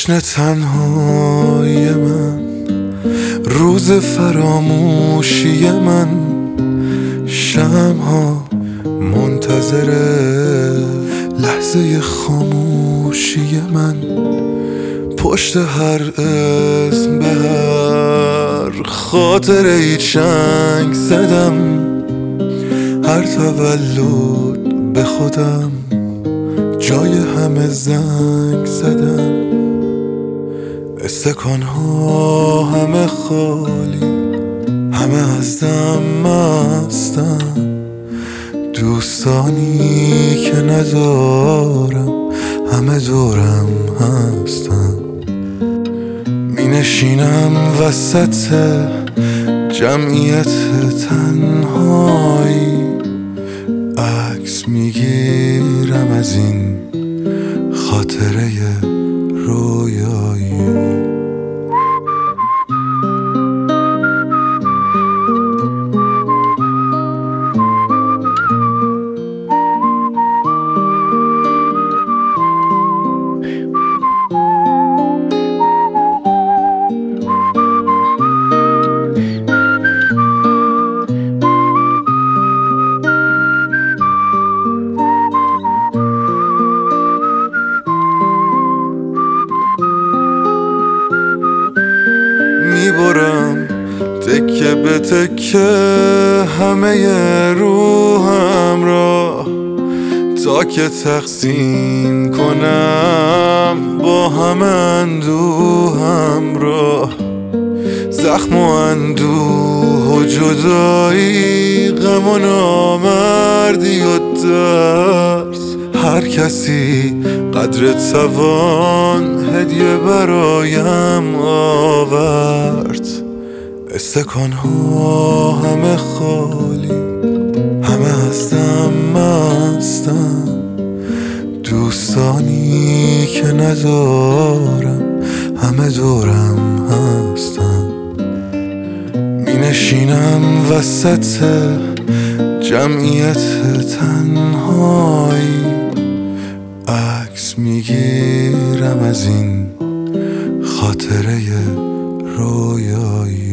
جشن تنهایی من، روز فراموشی من، شمع‌ها منتظر لحظه خاموشی من، پشت هر اسم به هر خاطره ای چنگ زدم، هر تولد به خودم جای همه زنگ زدم. استکان‌ها همه خالی، همه از دم مستن، دوستانی که ندارم همه دورم هستن. می نشینم وسط جمعیت تنهایی، عکس میگیرم از این خاطره رویایی. میبرم تکه به تکه همه روحم را، تا که تقسیم کنم با همه اندوهم را. زخم و اندوه و جدایی، غم و نامردی و ترس، هر کسی قدر توان هدیه برایم آورد. استکان‌ها همه خالی، همه از دم مستن، دوستانی که ندارم همه دورم هستن. می نشینم وسط جمعیت تنهایی، عکس میگیرم از این خاطره رویایی.